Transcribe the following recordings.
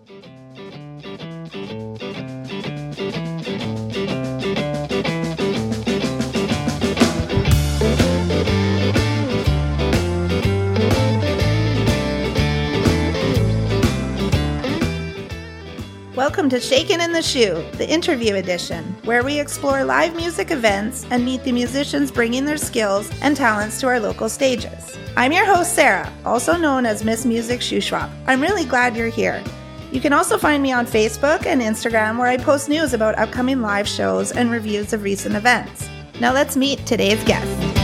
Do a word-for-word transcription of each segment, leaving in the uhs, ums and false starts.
Welcome to Shakin' in the Shoe, the interview edition, where we explore live music events and meet the musicians bringing their skills and talents to our local stages. I'm your host, Sarah, also known as Miss Music Shoe Swap. I'm really glad you're here. You can also find me on Facebook and Instagram, where I post news about upcoming live shows and reviews of recent events. Now let's meet today's guest.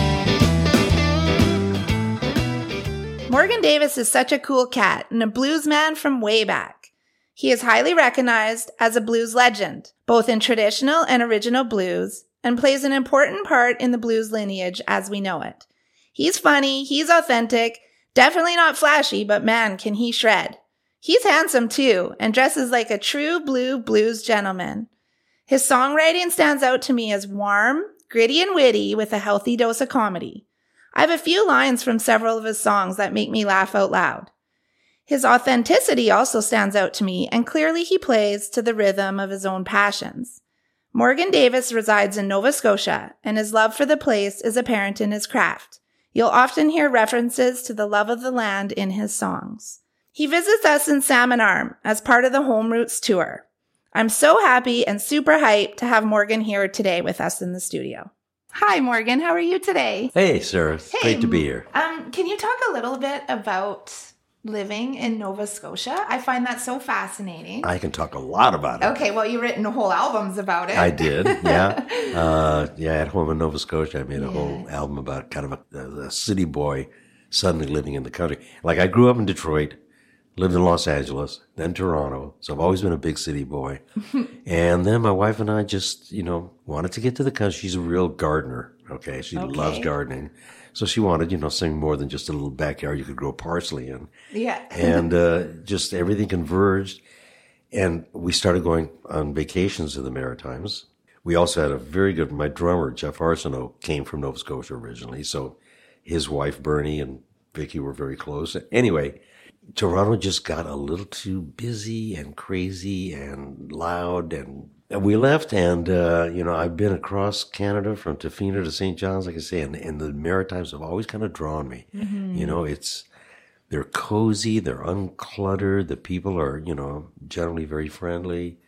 Morgan Davis is such a cool cat and a blues man from way back. He is highly recognized as a blues legend, both in traditional and original blues, and plays an important part in the blues lineage as we know it. He's funny, he's authentic, definitely not flashy, but man, can he shred. He's handsome too, and dresses like a true blue blues gentleman. His songwriting stands out to me as warm, gritty, and witty with a healthy dose of comedy. I have a few lines from several of his songs that make me laugh out loud. His authenticity also stands out to me, and clearly he plays to the rhythm of his own passions. Morgan Davis resides in Nova Scotia, and his love for the place is apparent in his craft. You'll often hear references to the love of the land in his songs. He visits us in Salmon Arm as part of the Home Roots tour. I'm so happy and super hyped to have Morgan here today with us in the studio. Hi, Morgan. How are you today? Hey, Sarah. It's hey, great to be here. Um, can you talk a little bit about living in Nova Scotia? I find that so fascinating. I can talk a lot about it. Okay, well, you've written whole albums about it. I did, yeah. uh, yeah, at home in Nova Scotia, I made a yes. whole album about kind of a, a city boy suddenly living in the country. Like, I grew up in Detroit, lived in Los Angeles, then Toronto, so I've always been a big city boy. And then my wife and I just, you know, wanted to get to the country. She's a real gardener, okay? She okay. loves gardening. So she wanted, you know, something more than just a little backyard you could grow parsley in. Yeah. and uh, just everything converged. And we started going on vacations to the Maritimes. We also had a very good, my drummer, Jeff Arsenault, came from Nova Scotia originally. So his wife, Bernie, and Vicky were very close. Anyway, Toronto just got a little too busy and crazy and loud, and we left, and, uh, you know, I've been across Canada from Tofino to Saint John's, like I say, and, and the Maritimes have always kind of drawn me. Mm-hmm. You know, it's, they're cozy, they're uncluttered, the people are, you know, generally very friendly.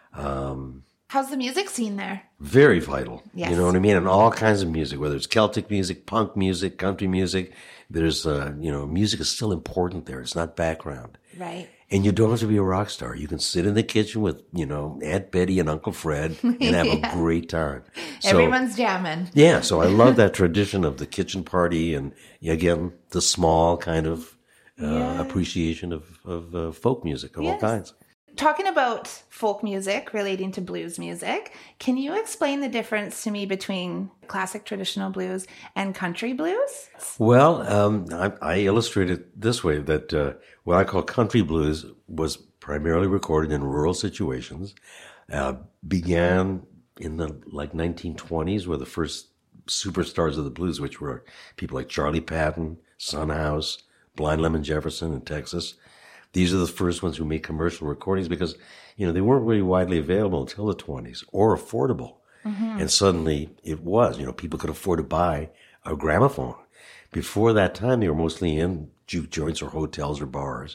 Um, How's the music scene there? Very vital. Yes. You know what I mean? And all kinds of music, whether it's Celtic music, punk music, country music, there's, uh, you know, music is still important there. It's not background. Right. And you don't have to be a rock star. You can sit in the kitchen with, you know, Aunt Betty and Uncle Fred and have yeah. a great time. So, everyone's jamming. Yeah. So I love that tradition of the kitchen party and, again, the small kind of uh, yeah. appreciation of, of uh, folk music of yes. all kinds. Talking about folk music relating to blues music, can you explain the difference to me between classic traditional blues and country blues? Well, um, I, I illustrate it this way, that uh, what I call country blues was primarily recorded in rural situations, uh, began in the like nineteen twenties, where the first superstars of the blues, which were people like Charlie Patton, Son House, Blind Lemon Jefferson in Texas. These are the first ones who made commercial recordings because, you know, they weren't really widely available until the twenties or affordable. Mm-hmm. And suddenly it was, you know, people could afford to buy a gramophone. Before that time, they were mostly in juke joints or hotels or bars.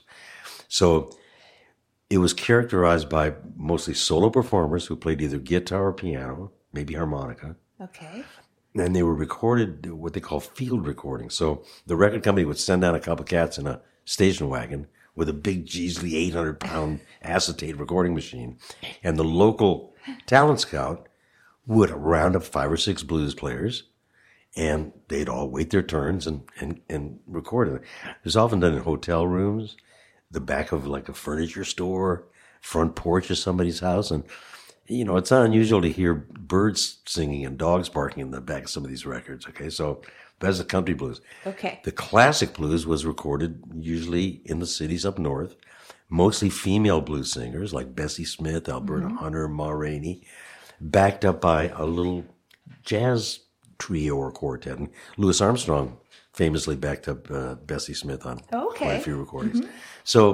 So it was characterized by mostly solo performers who played either guitar or piano, maybe harmonica. Okay. And they were recorded what they call field recordings. So the record company would send down a couple cats in a station wagon with a big Jeesley eight hundred pound acetate recording machine. And the local talent scout would round up five or six blues players, and they'd all wait their turns and, and, and record it. It was often done in hotel rooms, the back of like a furniture store, front porch of somebody's house. And, you know, it's not unusual to hear birds singing and dogs barking in the back of some of these records, okay? So that's the country blues. Okay. The classic blues was recorded usually in the cities up north, mostly female blues singers like Bessie Smith, Alberta mm-hmm. Hunter, Ma Rainey, backed up by a little jazz trio or quartet. And Louis Armstrong famously backed up uh, Bessie Smith on okay. quite a few recordings. Mm-hmm. So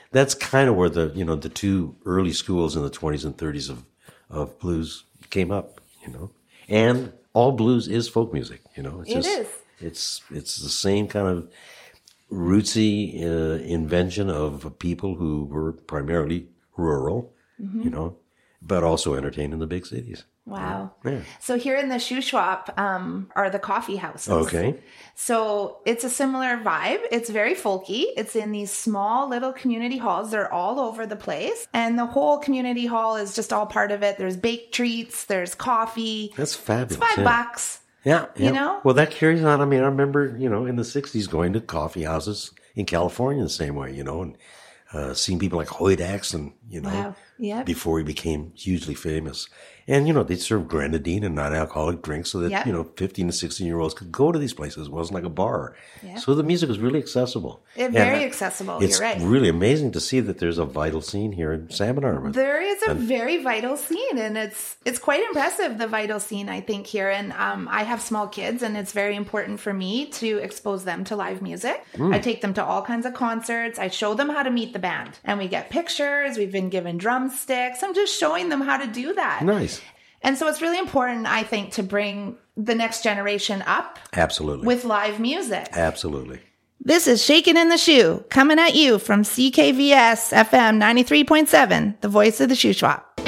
that's kind of where the, you know, the two early schools in the twenties and thirties of, of blues came up, you know. And all blues is folk music, you know. It's it just, is. It's, it's the same kind of rootsy uh, invention of people who were primarily rural, mm-hmm. you know, but also entertained in the big cities. Wow. Yeah. So here in the shoe shop um, are the coffee houses. Okay. So it's a similar vibe. It's very folky. It's in these small little community halls. They're all over the place. And the whole community hall is just all part of it. There's baked treats. There's coffee. That's fabulous. It's five yeah. bucks. Yeah, yeah. You know? Well, that carries on. I mean, I remember, you know, in the sixties going to coffee houses in California the same way, you know, and uh, seeing people like Hoyt Axton, you know, Wow. Yep. before he became hugely famous. And, you know, they'd serve grenadine and non-alcoholic drinks so that, Yep. you know, fifteen to sixteen-year-olds could go to these places. It wasn't like a bar. Yep. So the music was really accessible. It's And very I- accessible. It's You're right. really amazing to see that there's a vital scene here in Salmon Arm. There is a And- very vital scene, and it's it's quite impressive, the vital scene, I think, here. And um, I have small kids, and it's very important for me to expose them to live music. Mm. I take them to all kinds of concerts. I show them how to meet the band, and we get pictures. We've been given drumsticks. I'm just showing them how to do that. Nice. And so it's really important, I think, to bring the next generation up Absolutely. with live music. Absolutely. This is Shakin' in the Shoe, coming at you from C K V S F M ninety-three point seven, the voice of the shoe shop.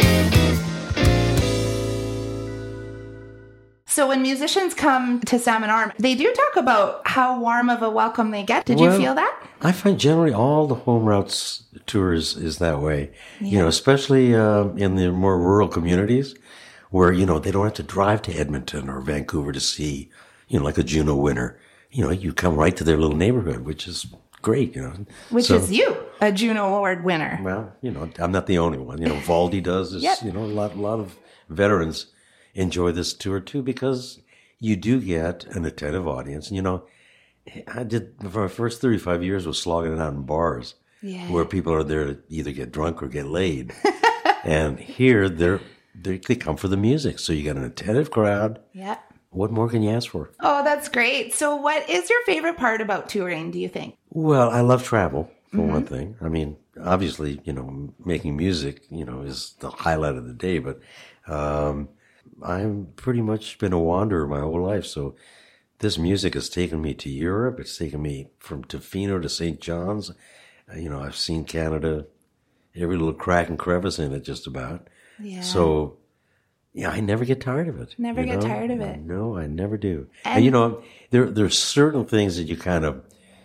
So when musicians come to Salmon Arm, they do talk about how warm of a welcome they get. Did Well, you feel that? I find generally all the home routes tours is that way, you know, especially uh, in the more rural communities where, you know, they don't have to drive to Edmonton or Vancouver to see, you know, like a Juno winner. You know, you come right to their little neighborhood, which is great, you know. Which So- is you, a Juno Award winner. Well, you know, I'm not the only one. You know, Valdi does this. Yep. You know, a lot, a lot of veterans enjoy this tour too because you do get an attentive audience. And, you know, I did, for my first thirty-five years was slogging it out in bars Yeah. where people are there to either get drunk or get laid. And here, they're, they they come for the music. So you got an attentive crowd. Yeah. What more can you ask for? Oh, that's great. So what is your favorite part about touring, do you think? Well, I love travel, for one thing. I mean, obviously, you know, making music, you know, is the highlight of the day, but um, I've pretty much been a wanderer my whole life. So this music has taken me to Europe. It's taken me from Tofino to Saint John's. Uh, You know, I've seen Canada, every little crack and crevice in it, just about. Yeah. So, yeah, I never get tired of it. Never you get know? tired of it. No, I never do. And, And- you know, there there's certain things that you kind of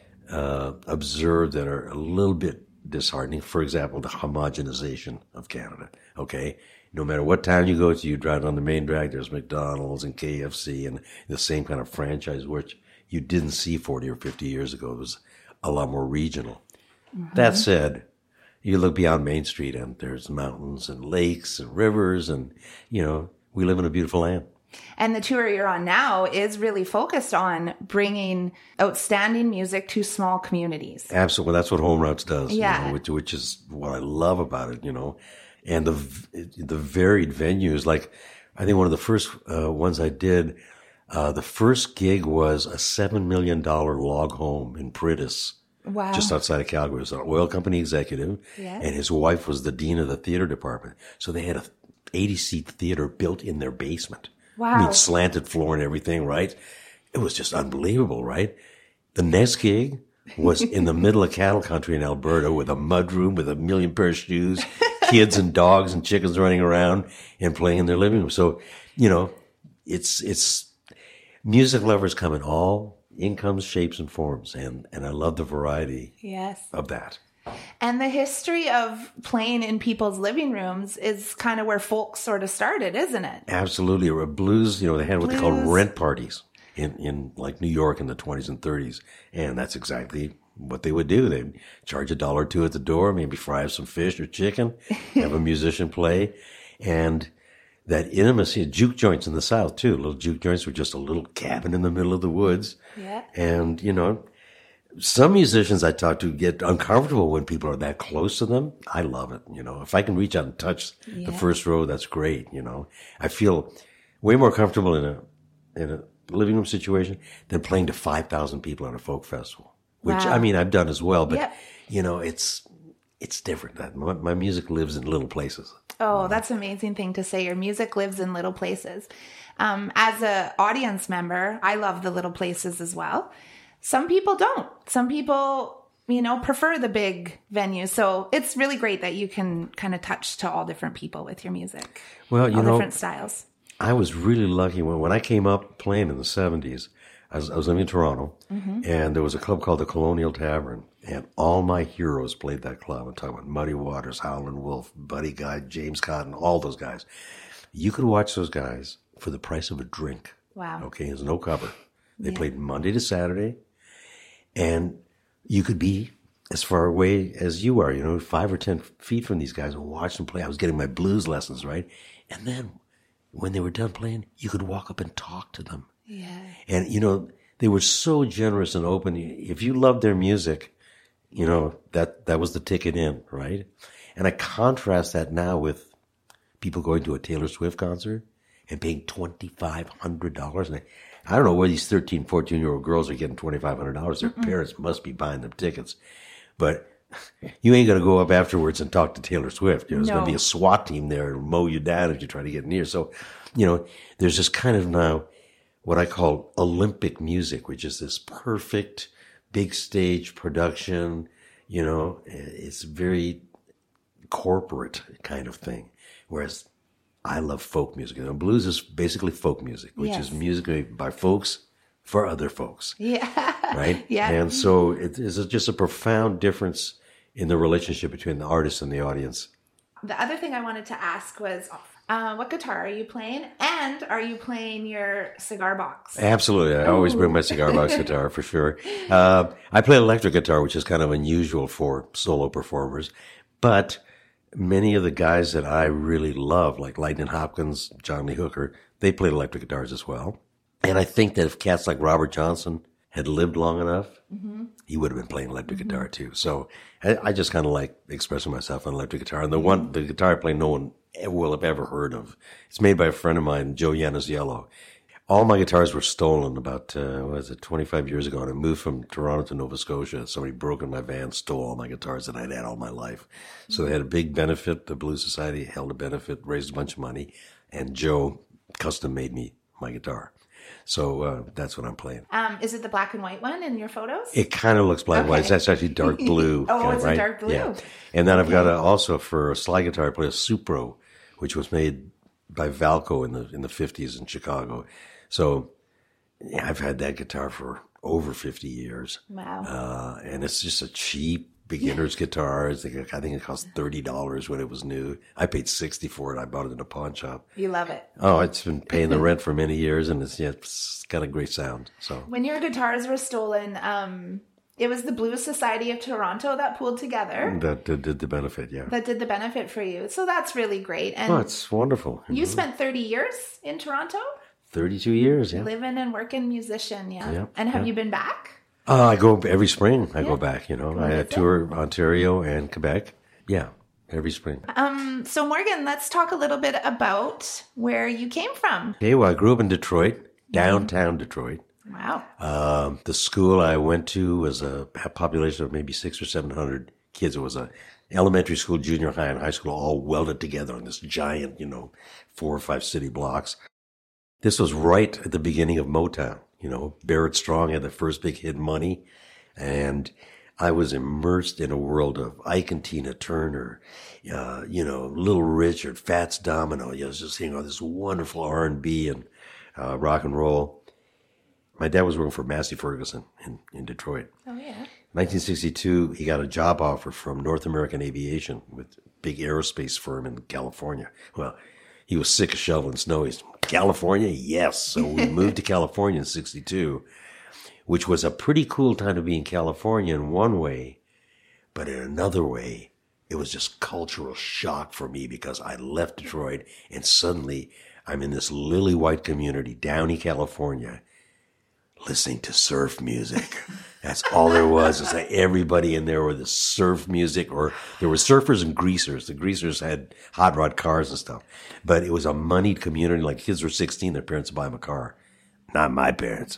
uh, observe that are a little bit disheartening. For example, the homogenization of Canada. Okay, no matter what town you go to, you drive on the main drag. There's McDonald's and K F C and the same kind of franchise, which you didn't see forty or fifty years ago. It was a lot more regional. That said, you look beyond Main Street and there's mountains and lakes and rivers and, you know, we live in a beautiful land. And the tour you're on now is really focused on bringing outstanding music to small communities. Absolutely. That's what Home Routes does. you Yeah. know, which, which is what I love about it, you know, and the, v- the varied venues. Like, I think one of the first uh, ones I did, uh, the first gig was a seven million dollars log home in Pritis. Wow. Just outside of Calgary. It was an oil company executive, Yes. and his wife was the dean of the theater department. So they had a eighty-seat theater built in their basement. I Wow. mean, slanted floor and everything, right? It was just unbelievable, right? The next gig was in the middle of cattle country in Alberta with a mud room with a million pair of shoes, kids and dogs and chickens running around and playing in their living room. So, you know, it's it's music lovers come in all incomes, shapes, and forms, and and I love the variety Yes. of that. And the history of playing in people's living rooms is kind of where folk sort of started, isn't it? Absolutely. Or blues, you know, they had what they called Blues. rent parties in, in like New York in the twenties and thirties. And that's exactly what they would do. They'd charge a dollar or two at the door, maybe fry up some fish or chicken, have a musician play. And that intimacy, juke joints in the South too. Little juke joints were just a little cabin in the middle of the woods. Yeah. And, you know, some musicians I talk to get uncomfortable when people are that close to them. I love it. You know, if I can reach out and touch Yeah. the first row, that's great. You know, I feel way more comfortable in a, in a living room situation than playing to five thousand people at a folk festival, which Wow. I mean, I've done as well, but Yep. you know, it's, it's different. My, my music lives in little places. Oh, that's an amazing thing to say. Your music lives in little places. Um, as a audience member, I love the little places as well. Some people don't. Some people, you know, prefer the big venues. So it's really great that you can kind of touch to all different people with your music. Well, you all know, different styles. I was really lucky when, when I came up playing in the seventies. I was, I was living in Toronto, mm-hmm. and there was a club called the Colonial Tavern, and all my heroes played that club. I'm talking about Muddy Waters, Howlin' Wolf, Buddy Guy, James Cotton, all those guys. You could watch those guys for the price of a drink. Wow. Okay, there's no cover. They Yeah. played Monday to Saturday, and you could be as far away as you are, you know, five or ten feet from these guys and watch them play. I was getting my blues lessons, right? And then when they were done playing, you could walk up and talk to them. Yeah. And, you know, they were so generous and open. If you loved their music, you know, that, that was the ticket in, right? And I contrast that now with people going to a Taylor Swift concert and paying twenty-five hundred dollars. And I, I don't know where these thirteen, fourteen-year-old girls are getting twenty-five hundred dollars. Their Mm-mm. parents must be buying them tickets. But you ain't going to go up afterwards and talk to Taylor Swift. You know, there's no. going to be a SWAT team there and mow you down if you try to get near. So, you know, there's this kind of now what I call Olympic music, which is this perfect big stage production. You know, it's very corporate kind of thing. Whereas I love folk music. You know, blues is basically folk music, which yes. is music made by folks for other folks. Yeah. Right? Yeah. And so it is just a profound difference in the relationship between the artist and the audience. The other thing I wanted to ask was, uh, what guitar are you playing? And are you playing your cigar box? Absolutely. I always bring my cigar box guitar for sure. Uh, I play electric guitar, which is kind of unusual for solo performers. But many of the guys that I really love, like Lightning Hopkins, John Lee Hooker, they played electric guitars as well. And I think that if cats like Robert Johnson had lived long enough, mm-hmm. he would have been playing electric mm-hmm. guitar too. So I, I just kind of like expressing myself on electric guitar. And the one, the guitar I play, no one will have ever heard of. It's made by a friend of mine, Joe Yannis-Yellow. All my guitars were stolen about, uh, what was it, twenty-five years ago. And I moved from Toronto to Nova Scotia. Somebody broke in my van, stole all my guitars that I'd had all my life. So they had a big benefit. The Blues Society held a benefit, raised a bunch of money. And Joe custom made me my guitar. So uh, that's what I'm playing. Um, is it the black and white one in your photos? It kind of looks black and okay. white. That's actually dark blue. oh, kind, it's right? a dark blue. Yeah. And then okay. I've got a, also for a slide guitar, I play a Supro, which was made by Valco in the in the fifties in Chicago. So yeah, I've had that guitar for over fifty years. Wow. Uh, and it's just a cheap beginner's guitar. I think, I think it cost thirty dollars when it was new. I paid sixty dollars for it. I bought it in a pawn shop. You love it. Oh, it's been paying the rent for many years, and it's, yeah, it's got a great sound. So when your guitars were stolen, um, it was the Blues Society of Toronto that pulled together. That did, did the benefit, yeah. That did the benefit for you. So that's really great. And oh, it's wonderful. You mm-hmm. spent thirty years in Toronto? thirty-two years, yeah. Living and working musician, yeah. yeah and have yeah. you been back? Uh, I go every spring. I yeah. go back, you know. Cool. I tour Ontario and Quebec. Yeah, every spring. Um. So, Morgan, let's talk a little bit about where you came from. Okay, well, I grew up in Detroit, downtown Detroit. Wow. Um, the school I went to was a population of maybe six or seven hundred kids. It was a elementary school, junior high, and high school all welded together on this giant, you know, four or five city blocks. This was right at the beginning of Motown. You know, Barrett Strong had the first big hit, Money, and I was immersed in a world of Ike and Tina Turner, uh, you know, Little Richard, Fats Domino. You know, just seeing all this wonderful R and B and uh, rock and roll. My dad was working for Massey Ferguson in, in Detroit. Oh, yeah. nineteen sixty-two, he got a job offer from North American Aviation with a big aerospace firm in California. Well, he was sick of shoveling snow. He's, California? Yes. So we moved to California in sixty-two, which was a pretty cool time to be in California in one way, but in another way, it was just cultural shock for me because I left Detroit and suddenly I'm in this lily white community, Downey, California, listening to surf music. That's all there was. It's like everybody in there were the surf music, or there were surfers and greasers. The greasers had hot rod cars and stuff. But it was a moneyed community. Like kids were sixteen, their parents would buy them a car. Not my parents.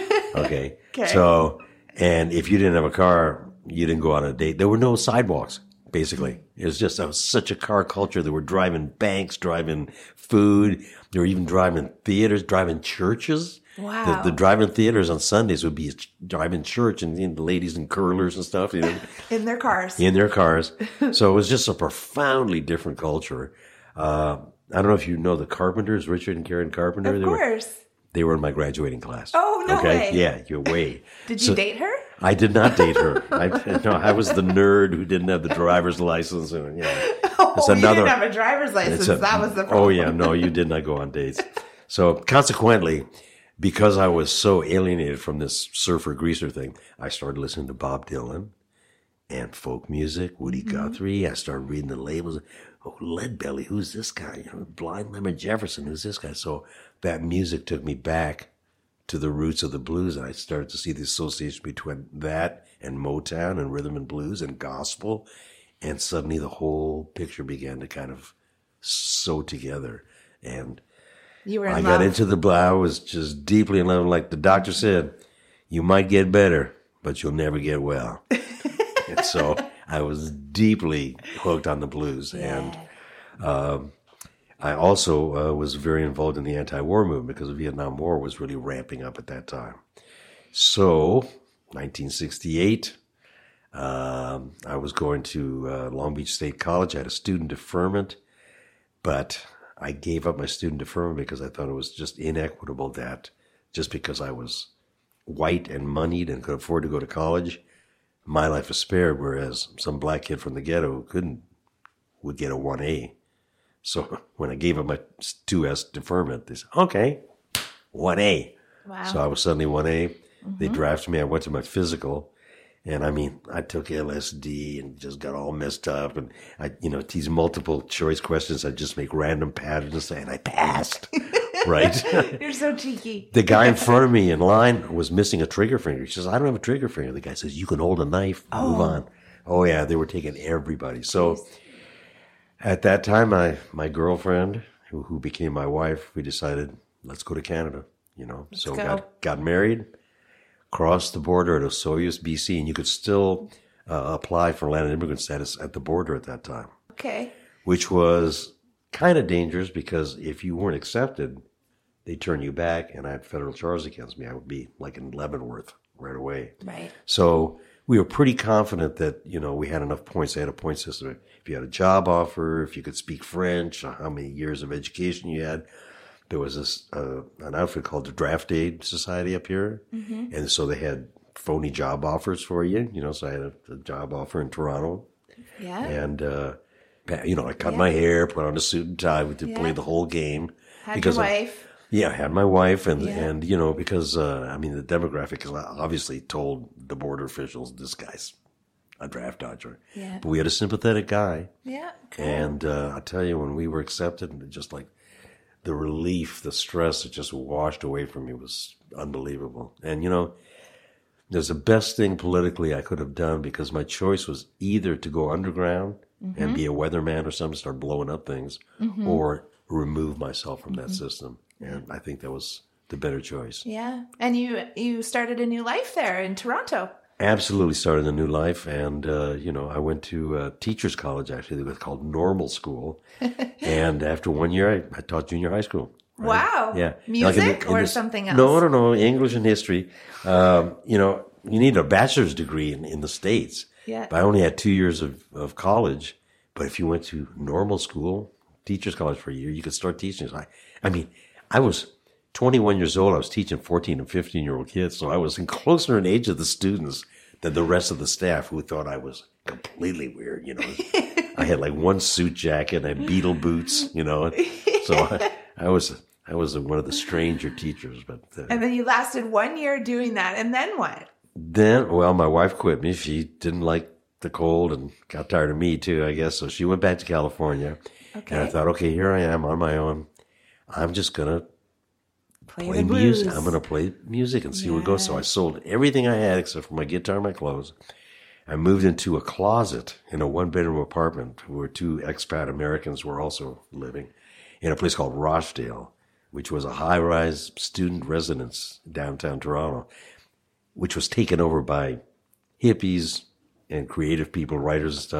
Okay. Okay. So, and if you didn't have a car, you didn't go on a date. There were no sidewalks. basically. It was just, it was such a car culture. They were driving banks, driving food. They were even driving theaters, driving churches. Wow. The, the driving theaters on Sundays would be a driving church, and you know, the ladies in curlers and stuff, you know, In their cars. in their cars. So it was just a profoundly different culture. Uh, I don't know if you know the Carpenters, Richard and Karen Carpenter. Of they course. Were, they were in my graduating class. Oh, no way. Yeah, you're way. Did you So- date her? I did not date her. I, no, I was the nerd who didn't have the driver's license. And, you know, Oh, it's you another- didn't have a driver's license. it's a- that was the problem. Oh, yeah. No, you did not go on dates. So consequently, because I was so alienated from this surfer greaser thing, I started listening to Bob Dylan and folk music, Woody Mm-hmm. Guthrie. I started reading the labels. Oh, Leadbelly, who's this guy? You know, Blind Lemon Jefferson, who's this guy? So that music took me back to the roots of the blues, and I started to see the association between that and Motown and rhythm and blues and gospel, and suddenly the whole picture began to kind of sew together. And You were in I love. got into the blues. I was just deeply in love. Like the doctor said, you might get better, but you'll never get well. And so I was deeply hooked on the blues, and um, I also uh, was very involved in the anti-war movement because the Vietnam War was really ramping up at that time. So, nineteen sixty-eight, um, I was going to uh, Long Beach State College. I had a student deferment, but I gave up my student deferment because I thought it was just inequitable that just because I was white and moneyed and could afford to go to college, my life was spared, whereas some black kid from the ghetto who couldn't would get a one A. So when I gave up my two S deferment, they said, okay, one A. Wow. So I was suddenly one A. Mm-hmm. They drafted me. I went to my physical. And I mean, I took L S D and just got all messed up. And I, you know, these multiple choice questions, I just make random patterns and I passed. Right? You're so cheeky. The guy in front of me in line was missing a trigger finger. He says, I don't have a trigger finger. The guy says, you can hold a knife, move on. Oh, yeah, they were taking everybody. So at that time, my, my girlfriend, who, who became my wife, we decided, let's go to Canada, you know. Let's so go. got got married, crossed the border at Osoyoos, B C, and you could still uh, apply for landed immigrant status at the border at that time, Okay. which was kind of dangerous because if you weren't accepted, they turn you back, and I had federal charges against me. I would be like in Leavenworth right away. Right. So we were pretty confident that, you know, we had enough points. They had a point system. If you had a job offer, if you could speak French, how many years of education you had. There was this uh, an outfit called the Draft Aid Society up here. Mm-hmm. And so they had phony job offers for you. You know, so I had a, a job offer in Toronto. Yeah. And, uh, you know, I cut Yeah. my hair, put on a suit and tie. We did Yeah. play the whole game. Had because your of- wife. Yeah, I had my wife, and, Yeah. and you know, because, uh, I mean, the demographic is obviously told the border officials, this guy's a draft dodger. Yeah. But we had a sympathetic guy. Yeah. Cool. And uh, I tell you, when we were accepted, just like the relief, the stress that just washed away from me was unbelievable. And, you know, there's the best thing politically I could have done because my choice was either to go underground Mm-hmm. and be a weatherman or something, start blowing up things, Mm-hmm. or remove myself from that system. And I think that was the better choice. Yeah. And you you started a new life there in Toronto. Absolutely started a new life. And, uh, you know, I went to uh, teacher's college, actually. It was called normal school. And after one year, I, I taught junior high school. Right? Wow. Yeah. Music Like in the- in or this- something else? No, no, no. English and history. Um, you know, you need a bachelor's degree in, in the States. Yeah. But I only had two years of, of college. But if you went to normal school, teacher's college for a year, you could start teaching. I, I mean, I was twenty-one years old. I was teaching fourteen and fifteen year old kids. So I was in closer in age of the students than the rest of the staff who thought I was completely weird, you know. I had like one suit jacket and Beetle boots, you know. So I, I was I was one of the stranger teachers. But uh, And then you lasted one year doing that. And then what? then, well, my wife quit me. She didn't like the cold and got tired of me too, I guess. So she went back to California. Okay. And I thought, okay, here I am on my own. I'm just going to Play, play the blues. music. I'm going to play music and see where it goes. So I sold everything I had except for my guitar and my clothes. I moved into a closet in a one-bedroom apartment where two expat Americans were also living in a place called Rochdale, which was a high-rise student residence downtown Toronto, which was taken over by hippies and creative people, writers and stuff.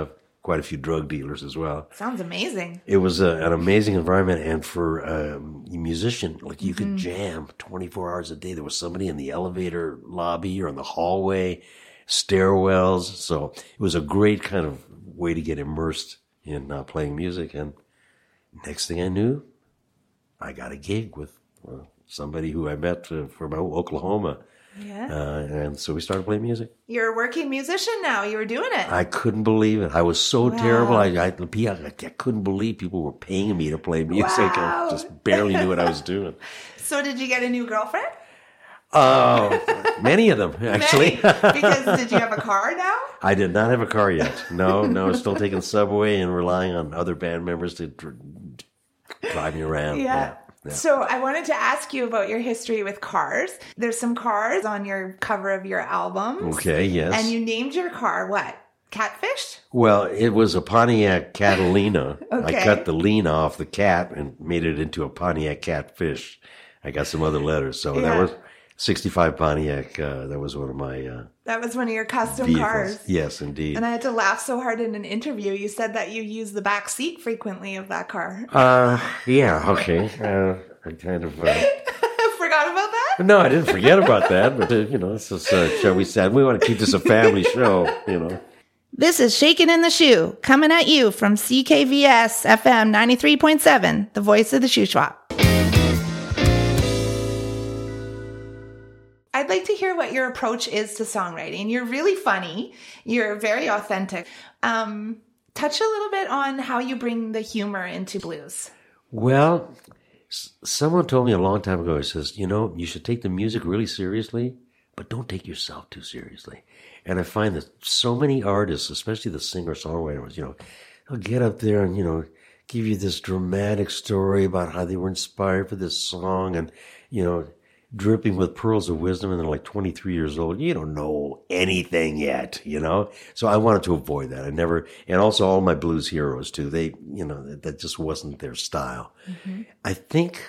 quite a few drug dealers as well. Sounds amazing. It was a, an amazing environment. And for um, a musician, like you mm-hmm. could jam twenty-four hours a day. There was somebody in the elevator lobby or in the hallway, stairwells. So it was a great kind of way to get immersed in uh, playing music. And next thing I knew, I got a gig with uh, somebody who I met uh, from Oklahoma. Yeah. Uh, and so we started playing music. You're a working musician now. You were doing it. I couldn't believe it. I was so wow. terrible. I, I, I couldn't believe people were paying me to play music. Wow. I just barely knew what I was doing. So did you get a new girlfriend? Oh, uh, many of them, actually. Many? Because did you have a car now? I did not have a car yet. No, no, still taking subway and relying on other band members to dr- drive me around. Yeah. yeah. Yeah. So I wanted to ask you about your history with cars. There's some cars on your cover of your album. Okay, yes. And you named your car what? Catfish? Well, it was a Pontiac Catalina. Okay. I cut the lean off the cat and made it into a Pontiac Catfish. I got some other letters. So yeah. that was sixty-five Pontiac. Uh, that was one of my uh, That was one of your custom vehicles. cars. Yes, indeed. And I had to laugh so hard in an interview. You said that you use the back seat frequently of that car. Uh, yeah, okay. Uh, I kind of... Uh, Forgot about that? No, I didn't forget about that. But, uh, you know, this is, uh, shall we say, we want to keep this a family show, you know. This is Shakin' in the Shoe, coming at you from C K V S F M ninety-three point seven, the voice of the shoe shop. I'd like to hear what your approach is to songwriting. You're really funny. You're very authentic. Um, touch a little bit on how you bring the humor into blues. Well, s- someone told me a long time ago, he says, you know, you should take the music really seriously, but don't take yourself too seriously. And I find that so many artists, especially the singer-songwriters, you know, they'll get up there and, you know, give you this dramatic story about how they were inspired for this song and, you know, dripping with pearls of wisdom, and they're like twenty-three years old. You don't know anything yet, you know? So I wanted to avoid that. I never, and also all my blues heroes too, they, you know, that, that just wasn't their style. Mm-hmm. I think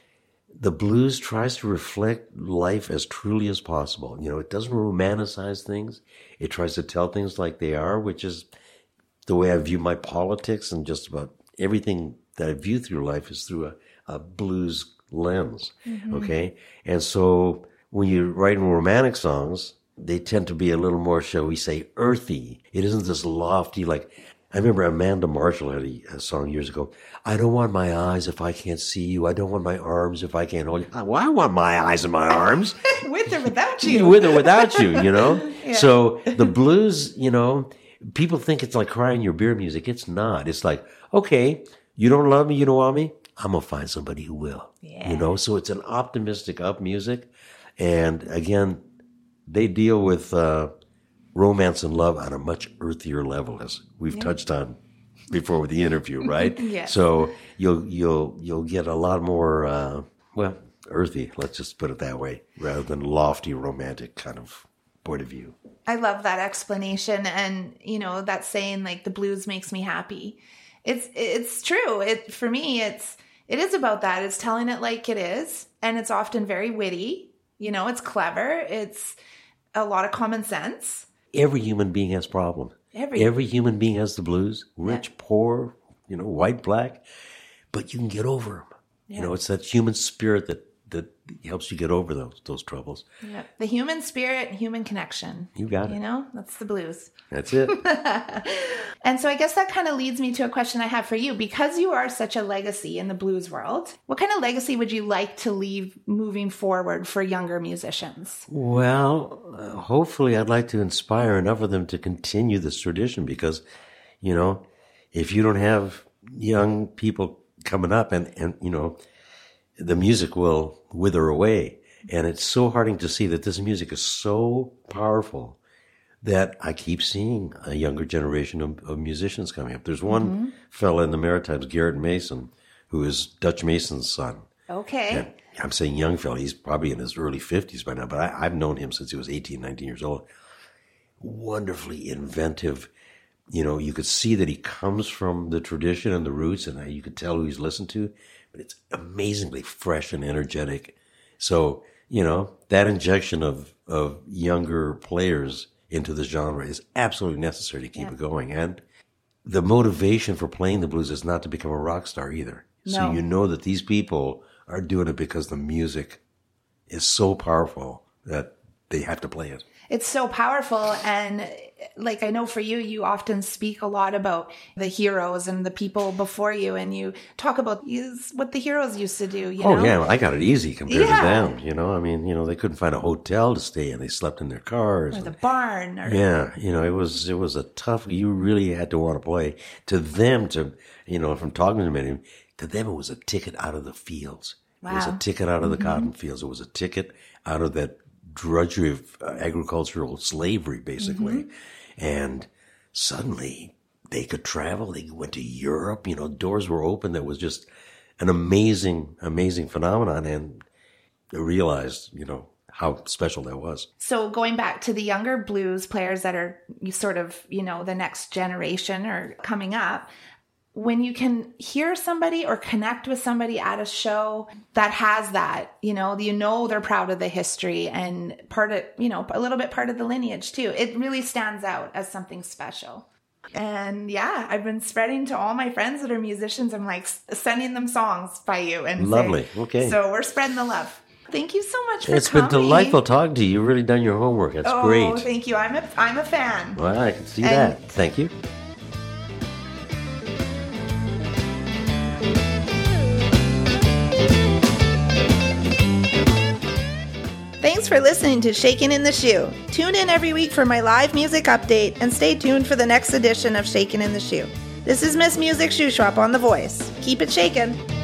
the blues tries to reflect life as truly as possible. You know, it doesn't romanticize things. It tries to tell things like they are, which is the way I view my politics, and just about everything that I view through life is through a, a blues lens. Mm-hmm. Okay. And so when you're writing romantic songs, they tend to be a little more, shall we say, earthy. It isn't this lofty, like, I remember Amanda Marshall had a, a song years ago. I don't want my eyes if I can't see you. I don't want my arms if I can't hold you. Well, I want my eyes and my arms. With or without you. With or without you, you know? Yeah. So the blues, you know, people think it's like crying your beer music. It's not. It's like, okay, you don't love me, you don't want me? I'm going to find somebody who will, yeah. you know? So it's an optimistic up music. And again, they deal with uh, romance and love on a much earthier level, as we've yeah. touched on before with the interview, right? Yes. So you'll, you'll, you'll get a lot more, uh, well, earthy, let's just put it that way, rather than lofty, romantic kind of point of view. I love that explanation. And, you know, that saying like the blues makes me happy. It's, it's true. It, for me, it's, It is about that. It's telling it like it is. And it's often very witty. You know, it's clever. It's a lot of common sense. Every human being has problems. Every, Every human being has the blues. Rich, yeah. poor, you know, white, black. But you can get over them. Yeah. You know, it's that human spirit that, that helps you get over those those troubles. Yeah. The human spirit, human connection. You got it. You know, that's the blues. That's it. And so I guess that kind of leads me to a question I have for you. Because you are such a legacy in the blues world, what kind of legacy would you like to leave moving forward for younger musicians? Well, uh, hopefully I'd like to inspire enough of them to continue this tradition, because, you know, if you don't have young people coming up and, and you know, the music will wither away. And it's so heartening to see that this music is so powerful that I keep seeing a younger generation of, of musicians coming up. There's one mm-hmm. fella in the Maritimes, Garrett Mason, who is Dutch Mason's son. Okay. And I'm saying young fella. He's probably in his early fifties by now, but I, I've known him since he was eighteen, nineteen years old. Wonderfully inventive. You know, you could see that he comes from the tradition and the roots, and you could tell who he's listened to, but it's amazingly fresh and energetic. So, you know, that injection of, of younger players into the genre is absolutely necessary to keep yeah. it going. And the motivation for playing the blues is not to become a rock star either. No. So you know that these people are doing it because the music is so powerful that they have to play it. It's so powerful. And like, I know for you, you often speak a lot about the heroes and the people before you, and you talk about use what the heroes used to do, you oh, know? yeah. I got it easy compared Yeah. to them. You know, I mean, you know, they couldn't find a hotel to stay in. They slept in their cars. Or the barn. Or, Yeah. You know, it was, it was a tough, you really had to want to play. To them, to, you know, from talking to many, to them, it was a ticket out of the fields. It was a Wow. ticket out of the cotton fields. It was a ticket out of that drudgery of uh, agricultural slavery, basically. And suddenly they could travel. They went to Europe. You know, doors were open. That was just an amazing, amazing phenomenon. And I realized, you know, how special that was. So going back to the younger blues players that are you sort of, you know, the next generation or coming up, when you can hear somebody or connect with somebody at a show that has that, you know, you know they're proud of the history and part of, you know, a little bit part of the lineage too. It really stands out as something special. And yeah, I've been spreading to all my friends that are musicians. I'm like sending them songs by you. And Lovely. saying, Okay. So we're spreading the love. Thank you so much for It's coming. been delightful talking to you. You've really done your homework. That's oh, great. Thank you. I'm a, I'm a fan. Well, I can see And- that. Thank you. Thanks for listening to Shakin' in the Shoe. Tune in every week for my live music update and stay tuned for the next edition of Shakin' in the Shoe. This is Miss Music Shoe Shop on The Voice. Keep it shakin'.